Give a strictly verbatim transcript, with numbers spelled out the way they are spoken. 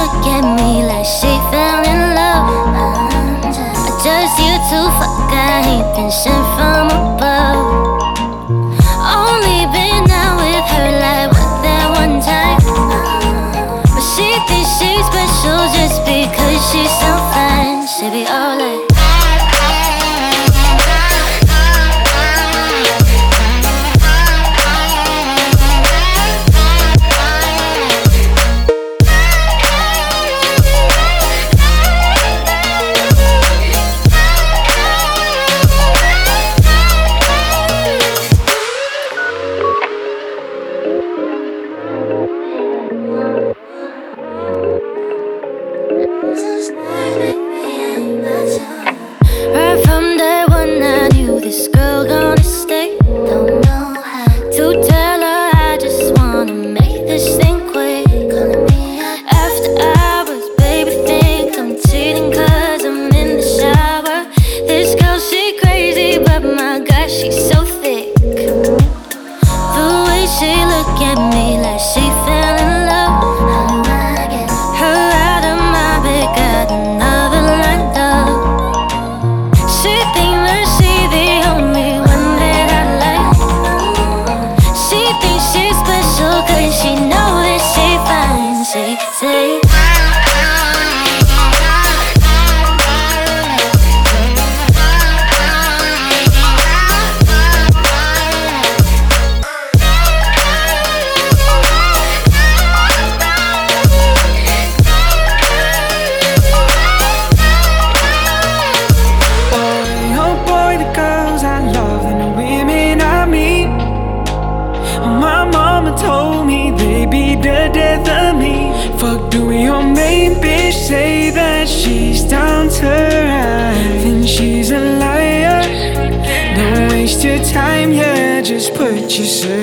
look at me like she fell in love. I just you to fuck, I ain't been sent from above. Only been out with her like what that one time. But she thinks she's special just because she's so fine. She be all like right from day one, I knew this girl gonna stay. Don't know how to tell her I just wanna make this thing quick. After hours, baby, think I'm cheating cause I'm in the shower. This girl, she crazy, but my God, she's so thick. The way she look at me like she fell in love. Her out of my bed, got another lined up. She think that she the only one that I like. She thinks she's special cause she know that she fine. She say told me they be the death of me. Fuck, do your main bitch say that she's down to ride? Then she's a liar. Don't waste your time, yeah, just put yourself